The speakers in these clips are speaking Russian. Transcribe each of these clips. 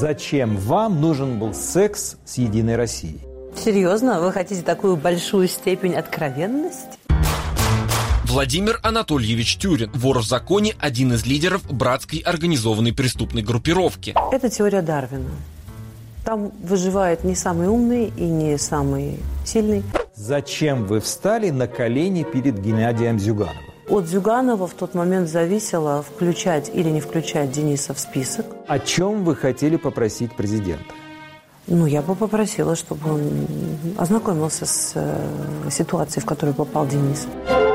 Зачем вам нужен был секс с «Единой Россией»? Серьезно? Вы хотите такую большую степень откровенности? Владимир Анатольевич Тюрин, вор в законе, один из лидеров братской организованной преступной группировки. Это теория Дарвина. Там выживает не самый умный и не самый сильный. Зачем вы встали на колени перед Геннадием Зюгановым? От Зюганова в тот момент зависело, включать или не включать Дениса в список. О чем вы хотели попросить президента? Я бы попросила, чтобы он ознакомился с ситуацией, в которую попал Денис.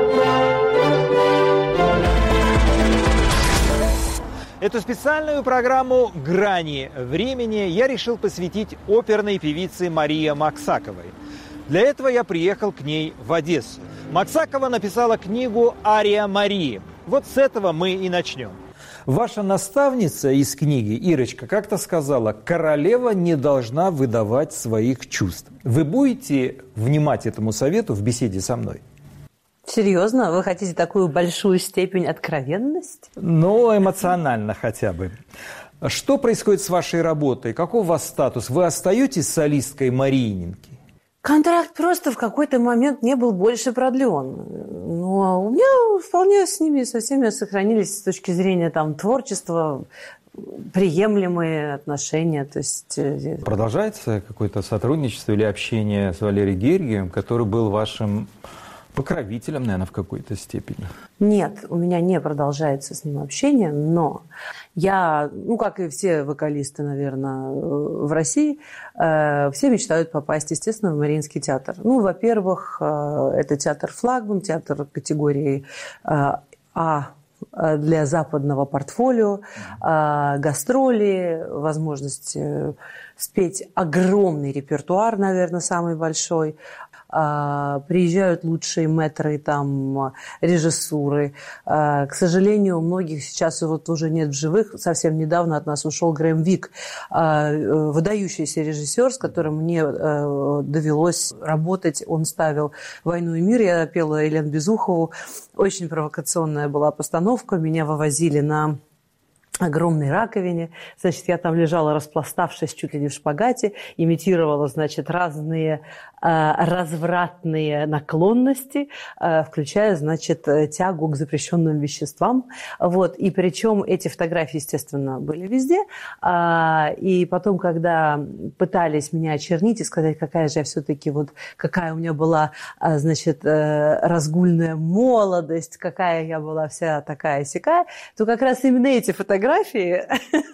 Эту специальную программу «Грани времени» я решил посвятить оперной певице Марии Максаковой. Для этого я приехал к ней в Одессу. Максакова написала книгу «Ария Марии». Вот с этого мы и начнем. Ваша наставница из книги, Ирочка, как-то сказала: королева не должна выдавать своих чувств. Вы будете внимать этому совету в беседе со мной? Серьезно? Вы хотите такую большую степень откровенности? Эмоционально хотя бы. Что происходит с вашей работой? Каков у вас статус? Вы остаетесь солисткой Марииненки? Контракт просто в какой-то момент не был больше продлен. Но у меня вполне с ними со всеми сохранились с точки зрения творчества приемлемые отношения. То есть... Продолжается какое-то сотрудничество или общение с Валерием Гергиевым, который был вашим покровителем, наверное, в какой-то степени? Нет, у меня не продолжается с ним общение, но я, как и все вокалисты, наверное, в России, все мечтают попасть, естественно, в Мариинский театр. Во-первых, это театр-флагман, театр категории А для западного портфолио, гастроли, возможность спеть огромный репертуар, наверное, самый большой. Приезжают лучшие мэтры, режиссуры. К сожалению, у многих сейчас уже нет в живых. Совсем недавно от нас ушел Грэм Вик, выдающийся режиссер, с которым мне довелось работать. Он ставил «Войну и мир», я пела Елену Безухову. Очень провокационная была постановка. Меня вывозили на огромной раковине. Я там лежала, распластавшись чуть ли не в шпагате, имитировала, разные развратные наклонности, включая, тягу к запрещенным веществам. И причем эти фотографии, естественно, были везде. И потом, когда пытались меня очернить и сказать, какая же я все-таки, какая у меня была, разгульная молодость, какая я была вся такая-сякая, то как раз именно эти фотографии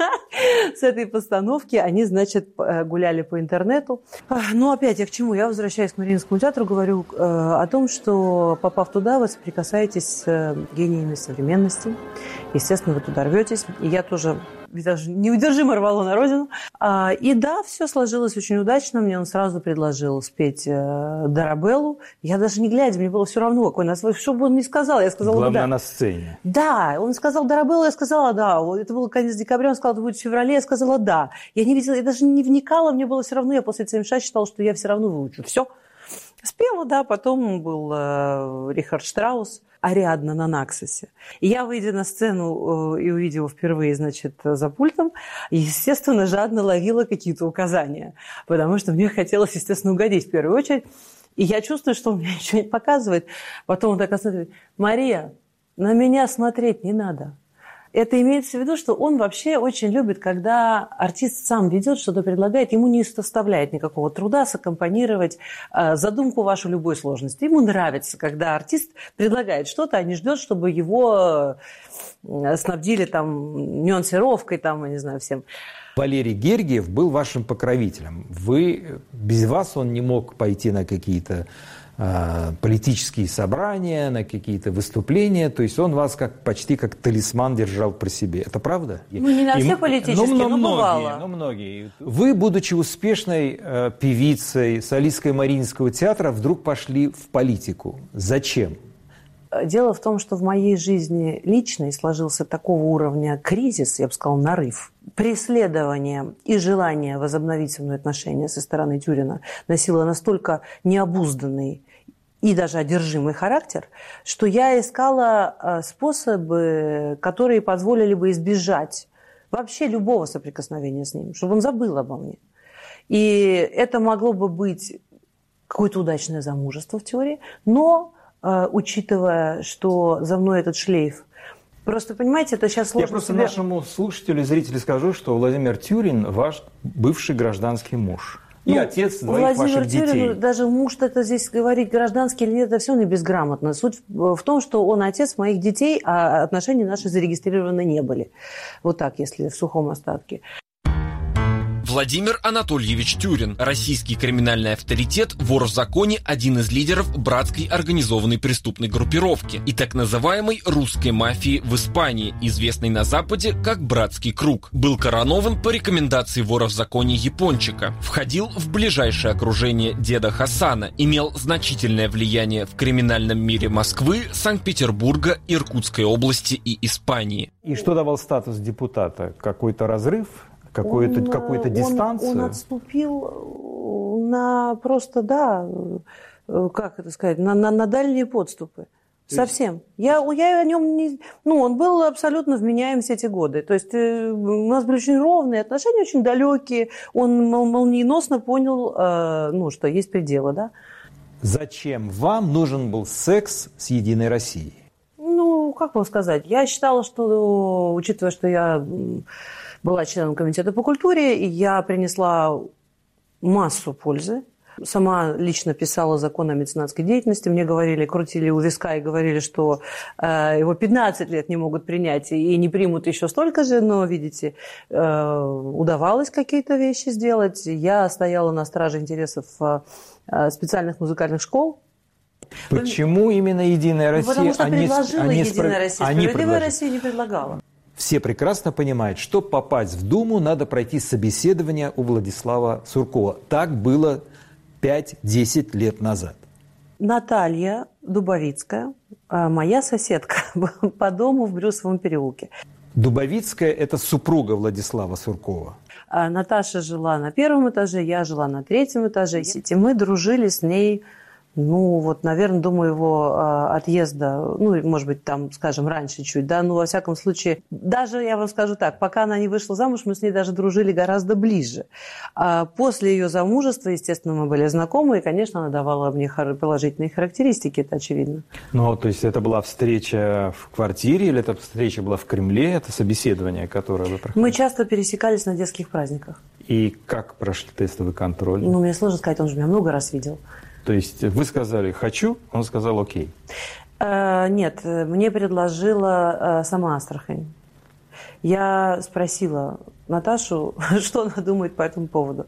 с этой постановки, они, гуляли по интернету. Опять я к чему? Я возвращаюсь к Мариинскому театру, говорю о том, что, попав туда, вы соприкасаетесь с гениями современности. Естественно, вы туда рветесь. И я тоже даже неудержимо рвала на родину. И да, все сложилось очень удачно. Мне он сразу предложил спеть Дарабеллу. Я даже не глядя, мне было все равно, какой название. Что бы он ни сказал, я сказала Главное, да. на сцене. Да, он сказал Дарабеллу, я сказала да. Это было конец декабря, он сказал, это будет в феврале, я сказала да. Я не видела, я даже не вникала, мне было все равно. Я после ЦМШ считала, что я все равно выучу. Все. Спела, да, потом был Рихард Штраус, Ариадна на Наксосе. И я, выйдя на сцену и увидела впервые, за пультом, естественно, жадно ловила какие-то указания, потому что мне хотелось, естественно, угодить в первую очередь. И я чувствую, что он мне ничего не показывает. Потом он так остановится: Мария, на меня смотреть не надо. Это имеется в виду, что он вообще очень любит, когда артист сам ведет, что-то предлагает, ему не составляет никакого труда саккомпанировать задумку вашу любой сложности. Ему нравится, когда артист предлагает что-то, а не ждет, чтобы его снабдили нюансировкой, я не знаю, всем. Валерий Гергиев был вашим покровителем. Без вас он не мог пойти на какие-то политические собрания, на какие-то выступления. То есть он вас почти как талисман держал при себе. Это правда? Не на все политические, но бывало. Многие. Вы, будучи успешной певицей, солисткой Мариинского театра, вдруг пошли в политику. Зачем? Дело в том, что в моей жизни личной сложился такого уровня кризис, я бы сказала, нарыв. Преследование и желание возобновить со мной отношения со стороны Тюрина носило настолько необузданный и даже одержимый характер, что я искала способы, которые позволили бы избежать вообще любого соприкосновения с ним, чтобы он забыл обо мне. И это могло бы быть какое-то удачное замужество в теории, но, учитывая, что за мной этот шлейф, просто, понимаете, это сейчас сложно. Я просто нашему слушателю и зрителю скажу, что Владимир Тюрин ваш бывший гражданский муж. И отец двоих ваших детей. Владимир Тюрин, даже муж, это здесь говорить гражданский или нет, это все не безграмотно. Суть в том, что он отец моих детей, а отношения наши зарегистрированы не были. Вот так, если в сухом остатке. Владимир Анатольевич Тюрин, российский криминальный авторитет, вор в законе, один из лидеров братской организованной преступной группировки и так называемой русской мафии в Испании, известной на Западе как «Братский круг». Был коронован по рекомендации вора в законе Япончика, входил в ближайшее окружение деда Хасана, имел значительное влияние в криминальном мире Москвы, Санкт-Петербурга, Иркутской области и Испании. И что давал статус депутата? Какой-то разрыв? Какую-то дистанцию? Он отступил на просто, как это сказать, на дальние подступы. Совсем. Я о нем не... он был абсолютно вменяем все эти годы. То есть у нас были очень ровные отношения, очень далекие. Он молниеносно понял, что есть пределы, да. Зачем вам нужен был секс с «Единой Россией»? Как вам сказать? Я считала, что, учитывая, что я была членом комитета по культуре, и я принесла массу пользы. Сама лично писала закон о меценатской деятельности. Мне говорили, крутили у виска и говорили, что его 15 лет не могут принять и не примут еще столько же. Но, видите, удавалось какие-то вещи сделать. Я стояла на страже интересов специальных музыкальных школ. Почему именно «Единая Россия»? Потому что предложила «Единая Россия». «Справедливая Россия» не предлагала. Все прекрасно понимают, чтобы попасть в Думу, надо пройти собеседование у Владислава Суркова. Так было 5-10 лет назад. Наталья Дубовицкая, моя соседка по дому в Брюсовом переулке. Дубовицкая – это супруга Владислава Суркова. Наташа жила на первом этаже, я жила на третьем этаже. И мы дружили с ней... наверное, думаю, его отъезда, может быть, там, скажем, раньше чуть, во всяком случае, даже, я вам скажу так, пока она не вышла замуж, мы с ней даже дружили гораздо ближе. А после ее замужества, естественно, мы были знакомы, и, конечно, она давала мне положительные характеристики, это очевидно. То есть это была встреча в квартире, или эта встреча была в Кремле, это собеседование, которое вы проходили? Мы часто пересекались на детских праздниках. И как прошли тестовый контроль? Мне сложно сказать, он же меня много раз видел. То есть вы сказали «хочу», он сказал «окей». Нет, мне предложила сама Астрахань. Я спросила Наташу, что она думает по этому поводу.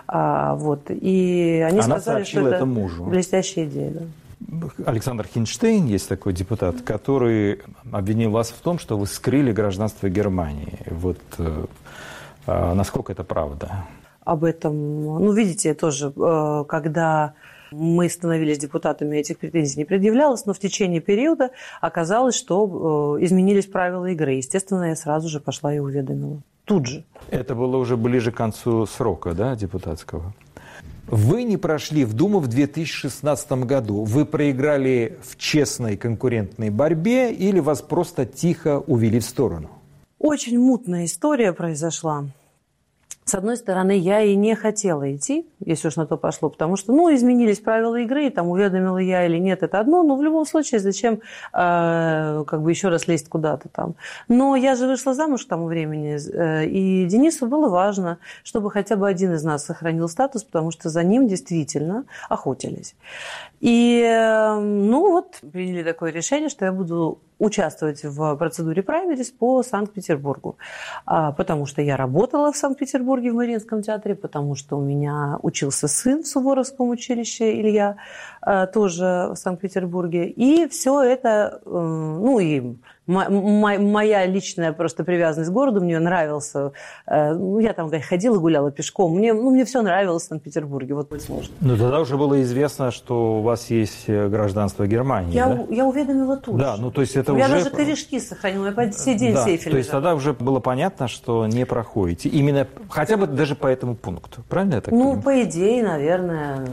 И они сказали, что это мужу. Блестящая идея. Да. Александр Хинштейн, есть такой депутат, который обвинил вас в том, что вы скрыли гражданство Германии. Насколько это правда? Об этом, видите, тоже, когда... Мы становились депутатами, этих претензий не предъявлялось, но в течение периода оказалось, что изменились правила игры. Естественно, я сразу же пошла и уведомила. Тут же. Это было уже ближе к концу срока, да, депутатского? Вы не прошли в Думу в 2016 году. Вы проиграли в честной конкурентной борьбе или вас просто тихо увели в сторону? Очень мутная история произошла. С одной стороны, я и не хотела идти, если уж на то пошло, потому что, изменились правила игры, там, уведомила я или нет, это одно, но в любом случае, зачем еще раз лезть куда-то там. Но я же вышла замуж к тому времени, и Денису было важно, чтобы хотя бы один из нас сохранил статус, потому что за ним действительно охотились. И, приняли такое решение, что я буду участвовать в процедуре праймерис по Санкт-Петербургу. Потому что я работала в Санкт-Петербурге в Мариинском театре, потому что у меня учился сын в Суворовском училище, Илья, тоже в Санкт-Петербурге. И все это, и моя личная просто привязанность к городу, мне нравился. Я там ходила, гуляла пешком. Мне все нравилось в Санкт-Петербурге. Вот сложно. Но тогда уже было известно, что у вас есть гражданство Германии, да? Я уведомила тут же. Да, то есть это я уже... даже корешки сохранила, я по сей день в сейфе лежала. То есть тогда уже было понятно, что не проходите. Именно, хотя бы даже по этому пункту. Правильно я так понимаю? По идее, наверное...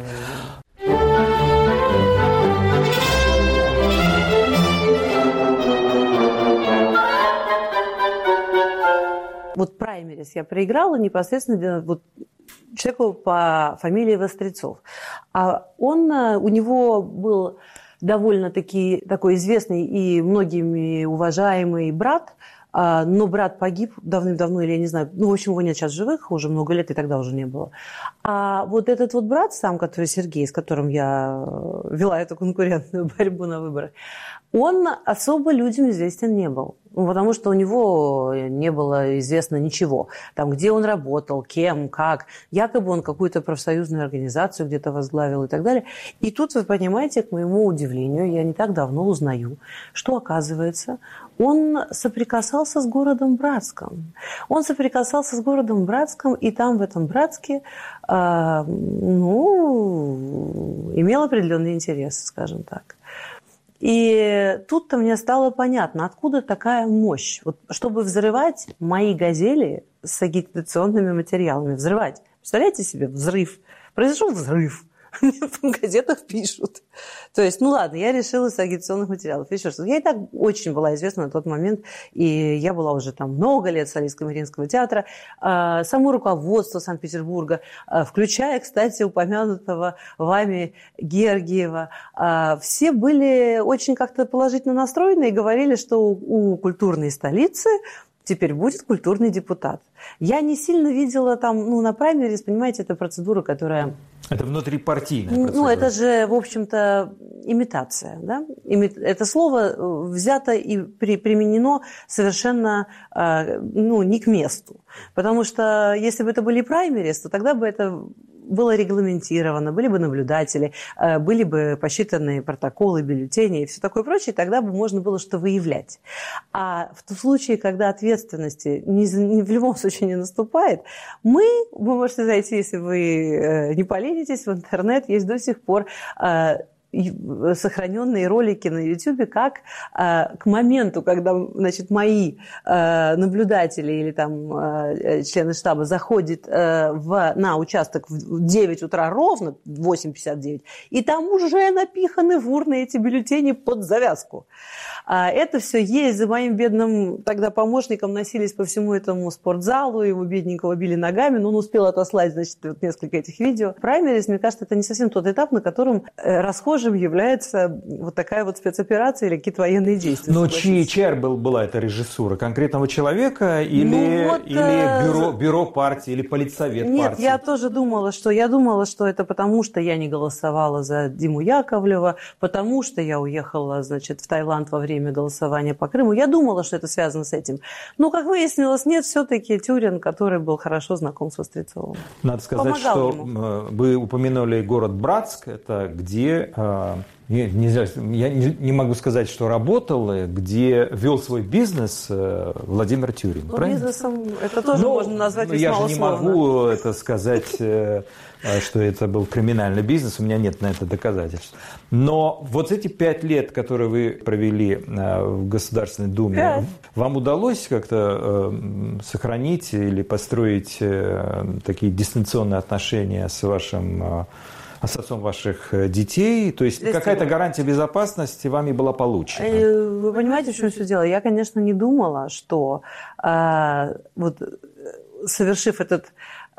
праймерис я проиграла непосредственно вот человеку по фамилии Вострецов. У него был довольно-таки такой известный и многими уважаемый брат, но брат погиб давным-давно, или я не знаю, в общем, его нет сейчас в живых, уже много лет, и тогда уже не было. А вот этот вот брат сам, который Сергей, с которым я вела эту конкурентную борьбу на выборах, он особо людям известен не был. Потому что у него не было известно ничего. Там, где он работал, кем, как. Якобы он какую-то профсоюзную организацию где-то возглавил и так далее. И тут, вы понимаете, к моему удивлению, я не так давно узнаю, что, оказывается, он соприкасался с городом Братском. Он соприкасался с городом Братском, и там, в этом Братске, имел определенный интерес, скажем так. И тут-то мне стало понятно, откуда такая мощь. Вот, чтобы взрывать мои газели с агитационными материалами. Взрывать. Представляете себе, взрыв. Произошел взрыв. В газетах пишут. То есть, ладно, я решила с агитационных материалов. Еще что, я и так очень была известна на тот момент, и я была уже там много лет солисткой Мариинского театра. Само руководство Санкт-Петербурга, включая, кстати, упомянутого вами Гергиева, все были очень как-то положительно настроены и говорили, что у культурной столицы теперь будет культурный депутат. Я не сильно видела там, на праймерис, понимаете, это процедура, которая... Это внутрипартийная процедура. Это же, в общем-то, имитация. Да? Это слово взято и применено совершенно не к месту. Потому что если бы это были праймерис, то тогда бы это было регламентировано, были бы наблюдатели, были бы посчитаны протоколы, бюллетени и все такое прочее, тогда бы можно было что выявлять. А в случае, когда ответственности в любом случае не наступает, вы можете зайти, если вы не поленитесь, в интернет, есть до сих пор сохраненные ролики на YouTube, как к моменту, когда, мои наблюдатели или там члены штаба заходят на участок в 9 утра ровно, 8:59, и там уже напиханы в урны эти бюллетени под завязку. Это все есть. За моим бедным тогда помощником носились по всему этому спортзалу, его бедненького били ногами, но он успел отослать, несколько этих видео. Праймерис, мне кажется, это не совсем тот этап, на котором расхожим является вот такая вот спецоперация или какие-то военные действия. Но чья была эта режиссура? Конкретного человека или бюро партии, или политсовет партии? Нет, я тоже думала, что это потому, что я не голосовала за Диму Яковлева, потому что я уехала, в Таиланд во время голосования по Крыму. Я думала, что это связано с этим. Но, как выяснилось, нет, все-таки Тюрин, который был хорошо знаком с Вострецовым. Надо сказать, что вы упомянули город Братск, это где... Я не могу сказать, что работал, где вел свой бизнес Владимир Тюрин. Бизнесом это тоже можно назвать весьма условно. Я же не могу это сказать, что это был криминальный бизнес, у меня нет на это доказательств. Но вот эти 5 лет, которые вы провели в Государственной Думе, вам удалось как-то сохранить или построить такие дистанционные отношения с отцом ваших детей? То есть какая-то гарантия безопасности вами была получена? Вы понимаете, в чем все дело? Я, конечно, не думала, что совершив этот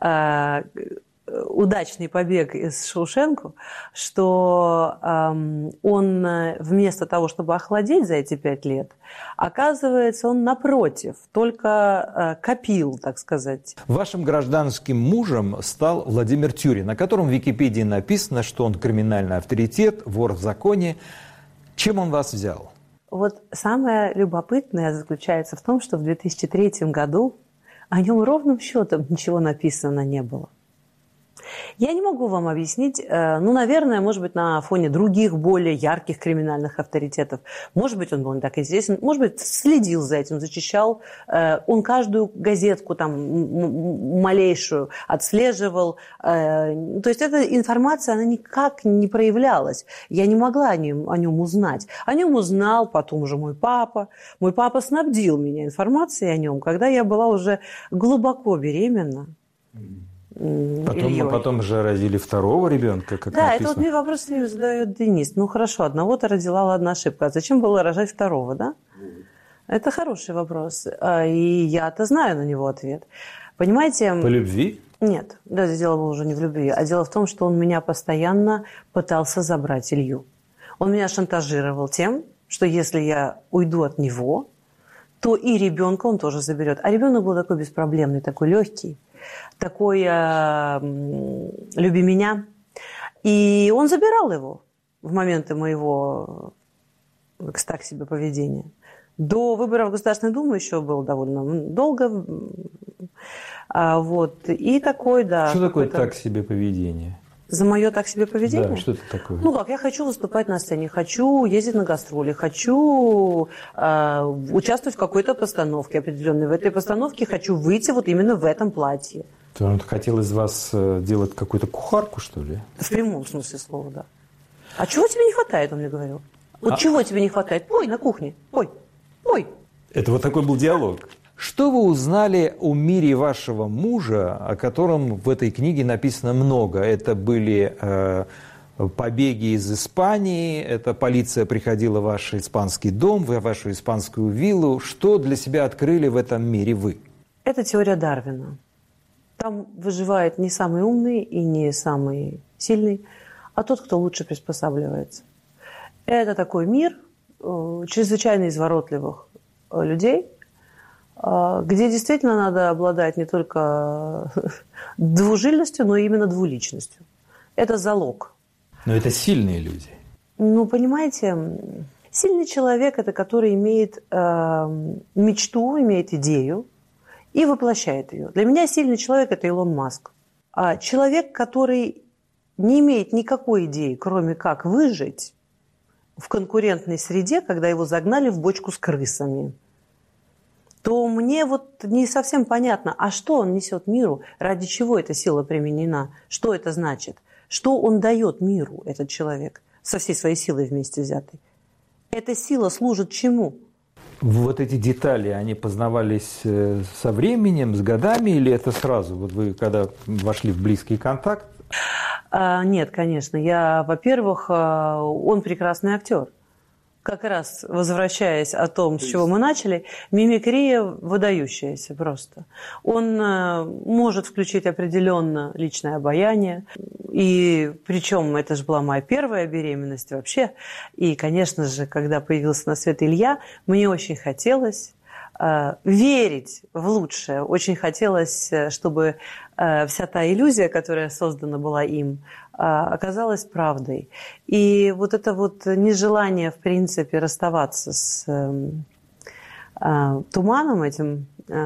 удачный побег из Шоушенку, что он вместо того, чтобы охладеть за эти 5 лет, оказывается, он напротив, только копил, так сказать. Вашим гражданским мужем стал Владимир Тюрин, о котором в Википедии написано, что он криминальный авторитет, вор в законе. Чем он вас взял? Вот самое любопытное заключается в том, что в 2003 году о нем ровным счетом ничего написано не было. Я не могу вам объяснить, наверное, может быть, на фоне других более ярких криминальных авторитетов. Может быть, он был не так известен, может быть, следил за этим, зачищал. Он каждую газетку там малейшую отслеживал. То есть эта информация, она никак не проявлялась. Я не могла о нем узнать. О нем узнал потом уже мой папа. Мой папа снабдил меня информацией о нем, когда я была уже глубоко беременна. Потом же родили второго ребенка, как написано. Это вот мне вопрос задает Денис. Хорошо, одного-то родила, ладно, ошибка. А зачем было рожать второго, да? Это хороший вопрос. И я-то знаю на него ответ. Понимаете? По любви? Нет, да, дело было уже не в любви, а дело в том, что он меня постоянно пытался забрать, Илью. Он меня шантажировал тем, что если я уйду от него, то и ребенка он тоже заберет. А ребенок был такой беспроблемный, такой легкий, такой люби меня. И он забирал его в моменты моего так себе поведения. До выборов в Государственную Думу еще было довольно долго. Вот. И такой, да. Что такое так себе поведение? За мое так себе поведение? Да, что это такое? Ну как, я хочу выступать на сцене, хочу ездить на гастроли, хочу участвовать в какой-то постановке определенной. В этой постановке хочу выйти вот именно в этом платье. То он хотел из вас делать какую-то кухарку, что ли? В прямом смысле слова, да. А чего тебе не хватает, он мне говорил. Вот чего тебе не хватает? Пой на кухне, пой, пой. Это вот такой был диалог. Что вы узнали о мире вашего мужа, о котором в этой книге написано много? Это были побеги из Испании, это полиция приходила в ваш испанский дом, в вашу испанскую виллу. Что для себя открыли в этом мире вы? Это теория Дарвина. Там выживает не самый умный и не самый сильный, а тот, кто лучше приспосабливается. Это такой мир чрезвычайно изворотливых людей, где действительно надо обладать не только двужильностью, но и именно двуличностью. Это залог. Но это сильные люди. Ну, понимаете, сильный человек – это который имеет мечту, имеет идею и воплощает ее. Для меня сильный человек – это Илон Маск. А человек, который не имеет никакой идеи, кроме как выжить в конкурентной среде, когда его загнали в бочку с крысами, то мне вот не совсем понятно, а что он несет миру, ради чего эта сила применена, что это значит, что он дает миру, этот человек, со всей своей силой вместе взятой. Эта сила служит чему? Вот эти детали, они познавались со временем, с годами, или это сразу? Вот вы когда вошли в близкий контакт? Нет, конечно. Во-первых, он прекрасный актер. Как раз возвращаясь о том, с чего мы начали, мимикрия выдающаяся просто. Он может включить определенно личное обаяние. И причем это же была моя первая беременность вообще. И, конечно же, когда появился на свет Илья, мне очень хотелось верить в лучшее. Очень хотелось, чтобы вся та иллюзия, которая создана была им, оказалась правдой. И вот это вот нежелание, в принципе, расставаться с туманом этим,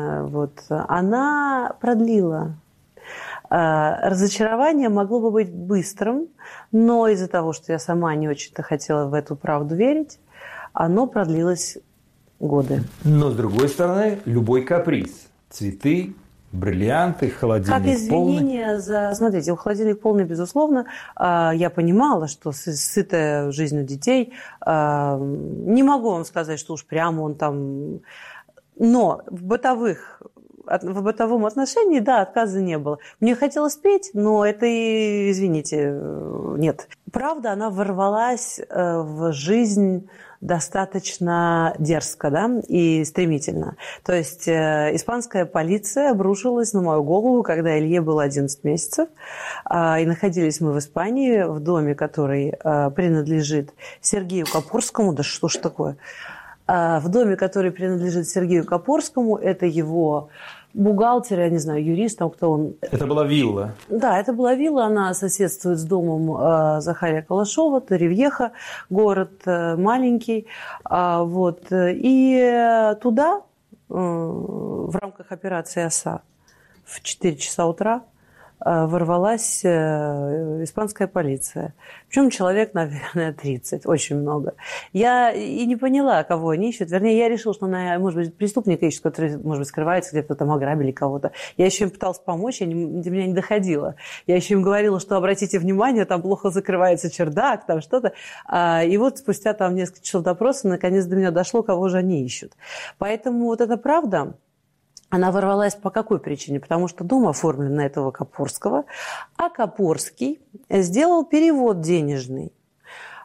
она продлила. Разочарование могло бы быть быстрым, но из-за того, что я сама не очень-то хотела в эту правду верить, оно продлилось годы. Но, с другой стороны, любой каприз. Цветы, бриллианты, холодильник полный. Как извинение за... Смотрите, холодильник полный, безусловно. Я понимала, что сытая жизнью детей. Не могу вам сказать, что уж прямо он там... Но в бытовом отношении, да, отказа не было. Мне хотелось петь, но это, извините, нет. Правда, она ворвалась в жизнь достаточно дерзко, да, и стремительно. То есть испанская полиция обрушилась на мою голову, когда Илье было 11 месяцев. И находились мы в Испании, в доме, который принадлежит Сергею Капорскому. Да что ж такое? В доме, который принадлежит Сергею Капорскому, это его бухгалтер, я не знаю, юрист, там кто он. Это была вилла? Да, это была вилла, она соседствует с домом Захария Калашова, Торревьеха, город маленький. Вот. И туда, в рамках операции «Оса», в 4 часа утра ворвалась испанская полиция. Причем человек, наверное, 30, очень много. Я и не поняла, кого они ищут. Вернее, я решила, что она, может быть, преступника ищет, который, может быть, скрывается, где-то там ограбили кого-то. Я еще им пыталась помочь, до меня не доходило. Я еще им говорила, что обратите внимание, там плохо закрывается чердак, там что-то. И вот спустя там несколько часов допроса, наконец до меня дошло, кого же они ищут. Поэтому вот это правда. Она ворвалась по какой причине? Потому что дом оформлен на этого Капорского, а Капорский сделал перевод денежный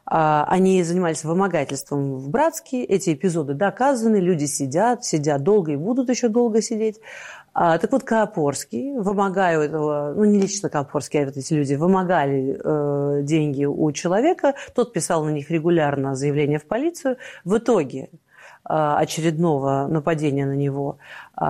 Они занимались вымогательством в Братске. Эти эпизоды доказаны. Люди сидят долго и будут еще долго сидеть. Так вот, Каапорский, вымогая у этого, не лично Каапорский, а вот эти люди вымогали деньги у человека. Тот писал на них регулярно заявление в полицию. В итоге очередного нападения на него,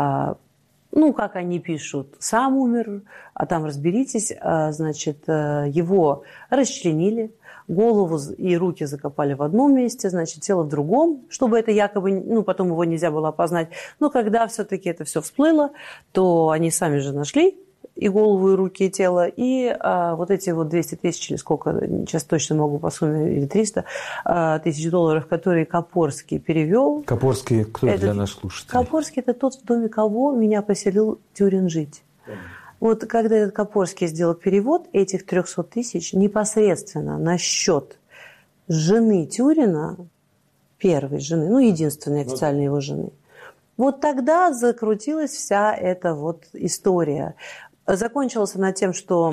как они пишут, сам умер, а там разберитесь, значит, его расчленили, голову и руки закопали в одном месте, значит, тело в другом, чтобы это якобы, потом его нельзя было опознать. Но когда все-таки это все всплыло, то они сами же нашли и голову, и руки, и тело, и вот эти вот 200 тысяч, или сколько, сейчас точно могу по сумме, или 300 тысяч долларов, которые Каапорский перевел. Каапорский кто для наших слушателей? Каапорский – это тот, в доме кого меня поселил Тюрин жить. Вот когда этот Каапорский сделал перевод, этих 300 тысяч непосредственно на счет жены Тюрина, первой жены, единственной официальной его жены, вот тогда закрутилась вся эта вот история. Закончилась она тем, что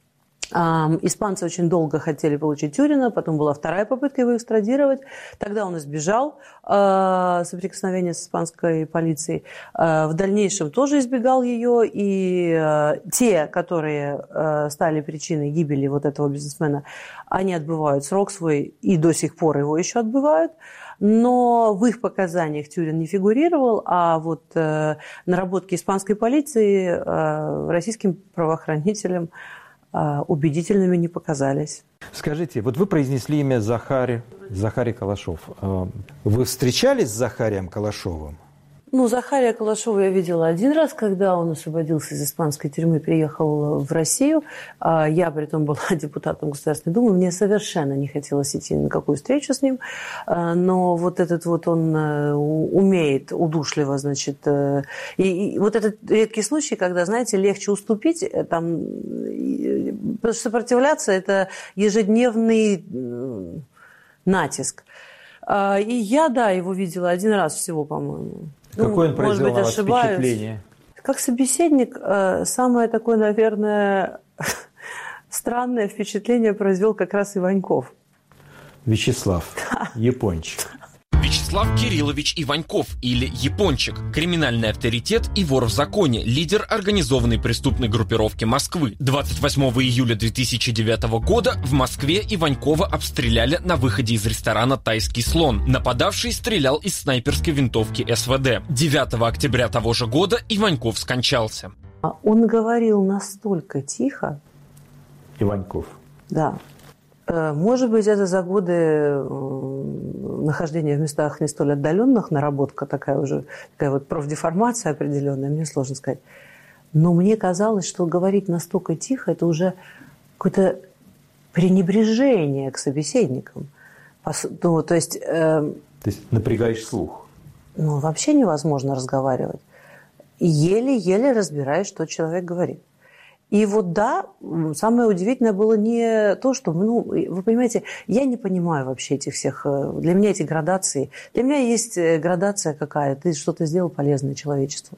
испанцы очень долго хотели получить Тюрина, потом была вторая попытка его экстрадировать. Тогда он избежал соприкосновения с испанской полицией. В дальнейшем тоже избегал ее. И те, которые стали причиной гибели вот этого бизнесмена, они отбывают срок свой и до сих пор его еще отбывают. Но в их показаниях Тюрин не фигурировал, а вот наработки испанской полиции российским правоохранителям убедительными не показались. Скажите, вот вы произнесли имя Захарий Калашов. Вы встречались с Захарием Калашовым? Захария Калашова я видела один раз, когда он освободился из испанской тюрьмы, приехал в Россию. Я, при том, была депутатом Государственной Думы. Мне совершенно не хотелось идти на какую встречу с ним. Но вот этот вот он умеет удушливо, значит... И вот этот редкий случай, когда, знаете, легче уступить, там, потому что сопротивляться – это ежедневный натиск. И я, его видела один раз всего, по-моему. Какое он произвел на вас впечатление? Как собеседник, самое такое, наверное, странное впечатление произвел как раз Иваньков. Вячеслав, Япончик. Вячеслав Кириллович Иваньков, или Япончик, криминальный авторитет и вор в законе, лидер организованной преступной группировки Москвы. 28 июля 2009 года в Москве Иванькова обстреляли на выходе из ресторана «Тайский слон». Нападавший стрелял из снайперской винтовки СВД. 9 октября того же года Иваньков скончался. Он говорил настолько тихо. Иваньков. Да. Может быть, это за годы нахождения в местах не столь отдаленных, наработка такая вот профдеформация определенная, мне сложно сказать. Но мне казалось, что говорить настолько тихо – это уже какое-то пренебрежение к собеседникам. То есть напрягаешь слух. Вообще невозможно разговаривать. Еле-еле разбираешь, что человек говорит. И вот самое удивительное было не то, что, вы понимаете, я не понимаю вообще этих всех, для меня эти градации, для меня есть градация какая, ты что-то сделал полезное человечеству.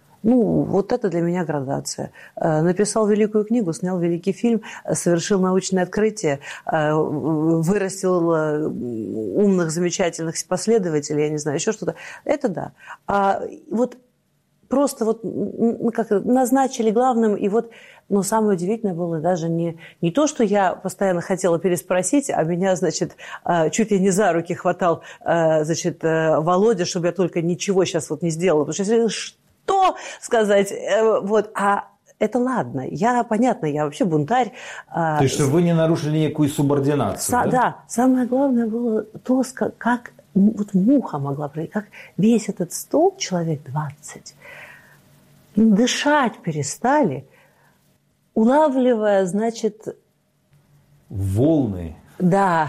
Вот это для меня градация. Написал великую книгу, снял великий фильм, совершил научное открытие, вырастил умных, замечательных последователей, я не знаю, еще что-то. Это да. А вот просто назначили главным, но самое удивительное было даже не то, что я постоянно хотела переспросить, а меня, значит, чуть ли не за руки хватал, значит, Володя, чтобы я только ничего сейчас не сделала. Потому что я что сказать? А это ладно. Понятно, я вообще бунтарь. То есть, что вы не нарушили никакую субординацию, да? Самое главное было то, как муха могла пройти, как весь этот стол, человек 20, дышать перестали, улавливая, значит... волны. Да.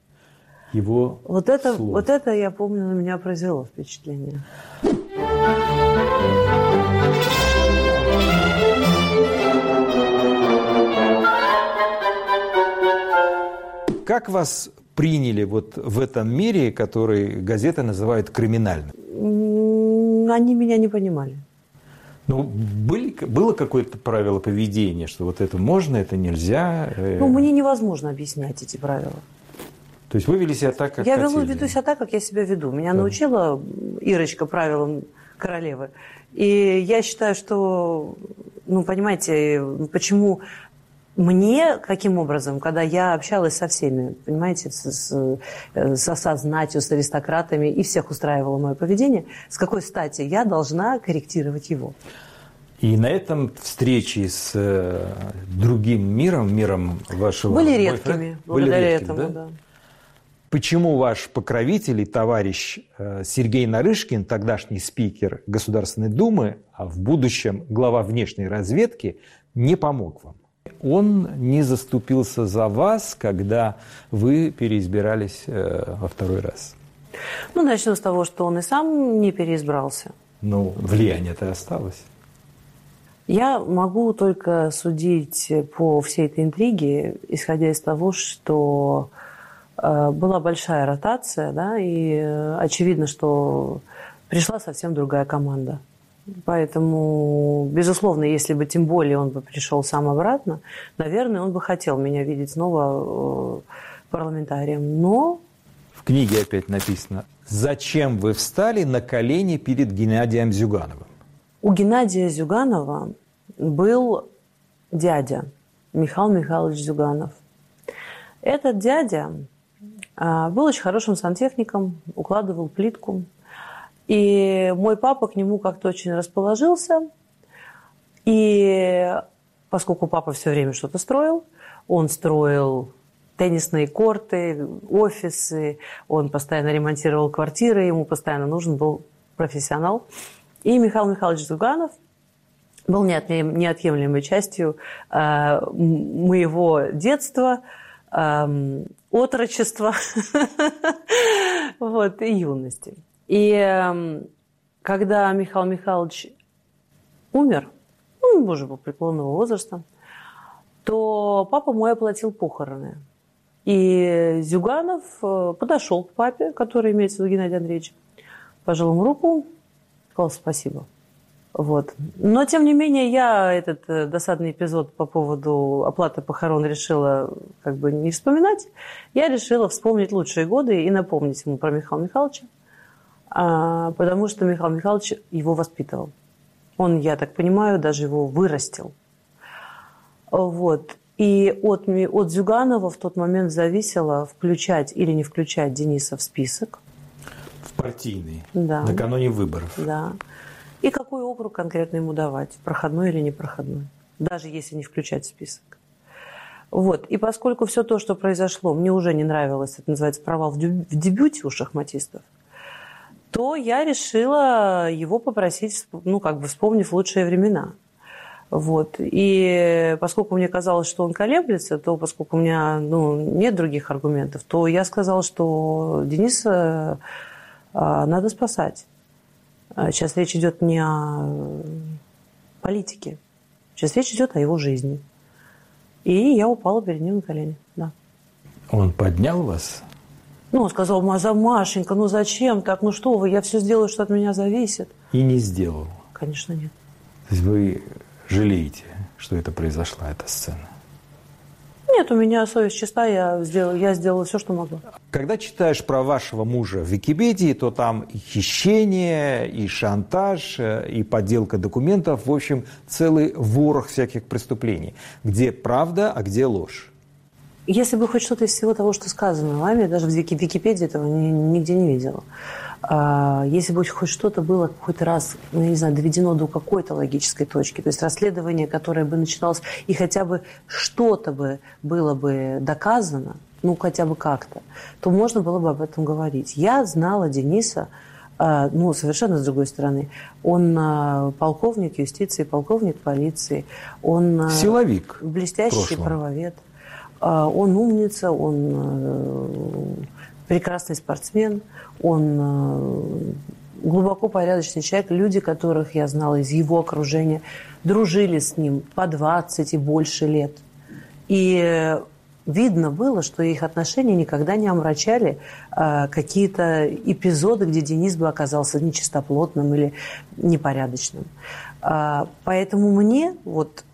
Его вот это, я помню, на меня произвело впечатление. Как вас приняли в этом мире, который газеты называют криминальным? Они меня не понимали. Было какое-то правило поведения, что это можно, это нельзя? Мне невозможно объяснять эти правила. То есть вы вели себя так, как я хотели? веду себя так, как я себя веду. Меня научила Ирочка правилам королевы. И я считаю, что, понимаете, почему мне, каким образом, когда я общалась со всеми, понимаете, со знатью, с аристократами, и всех устраивало мое поведение, с какой стати я должна корректировать его? И на этом встречи с другим миром вашего были редкими, благодаря этому, да. Почему ваш покровитель и товарищ Сергей Нарышкин, тогдашний спикер Государственной Думы, а в будущем глава внешней разведки, не помог вам? Он не заступился за вас, когда вы переизбирались во второй раз? Начнем с того, что он и сам не переизбрался. Влияние-то осталось. Я могу только судить по всей этой интриге, исходя из того, что была большая ротация, да, и очевидно, что пришла совсем другая команда. Поэтому, безусловно, если бы тем более он бы пришел сам обратно, наверное, он бы хотел меня видеть снова парламентарием. Но... В книге опять написано: «Зачем вы встали на колени перед Геннадием Зюгановым?» У Геннадия Зюганова был дядя Михаил Михайлович Зюганов. Этот дядя был очень хорошим сантехником, укладывал плитку. И мой папа к нему как-то очень расположился. И поскольку папа все время что-то строил, он строил теннисные корты, офисы, он постоянно ремонтировал квартиры, ему постоянно нужен был профессионал. И Михаил Михайлович Зюганов был неотъемлемой частью моего детства, отрочества и юности. И когда Михаил Михайлович умер, он уже был преклонного возраста, то папа мой оплатил похороны. И Зюганов подошел к папе, который имеется в виду Геннадий Андреевич, пожал ему руку, сказал спасибо. Но, тем не менее, я этот досадный эпизод по поводу оплаты похорон решила не вспоминать. Я решила вспомнить лучшие годы и напомнить ему про Михаила Михайловича, потому что Михаил Михайлович его воспитывал. Он, я так понимаю, даже его вырастил. И от Зюганова в тот момент зависело, включать или не включать Дениса в список. В партийный, да. Накануне выборов. Да. И какой округ конкретно ему давать, проходной или непроходной, даже если не включать в список. И поскольку все то, что произошло, мне уже не нравилось, это называется провал в дебюте у шахматистов, то я решила его попросить, вспомнив лучшие времена. И поскольку мне казалось, что он колеблется, то поскольку у меня нет других аргументов, то я сказала, что Дениса надо спасать. Сейчас речь идет не о политике, сейчас речь идет о его жизни. И я упала перед ним на колени, да. Он поднял вас? Он сказал: Машенька, зачем так, что вы, я все сделаю, что от меня зависит. И не сделал? Конечно, нет. То есть вы жалеете, что это произошла, эта сцена? Нет, у меня совесть чиста, я сделала все, что могла. Когда читаешь про вашего мужа в Википедии, то там и хищение, и шантаж, и подделка документов, в общем, целый ворох всяких преступлений. Где правда, а где ложь? Если бы хоть что-то из всего того, что сказано вами, даже в Википедии этого нигде не видела. Если бы хоть что-то было какой-то раз, доведено до какой-то логической точки, то есть расследование, которое бы начиналось, и хотя бы что-то бы было бы доказано, хотя бы как-то, то можно было бы об этом говорить. Я знала Дениса, совершенно с другой стороны. Он полковник юстиции, полковник полиции. Он силовик. Блестящий правовед. Он умница, он прекрасный спортсмен, он глубоко порядочный человек. Люди, которых я знала из его окружения, дружили с ним по 20 и больше лет. И видно было, что их отношения никогда не омрачали какие-то эпизоды, где Денис бы оказался нечистоплотным или непорядочным. Поэтому мне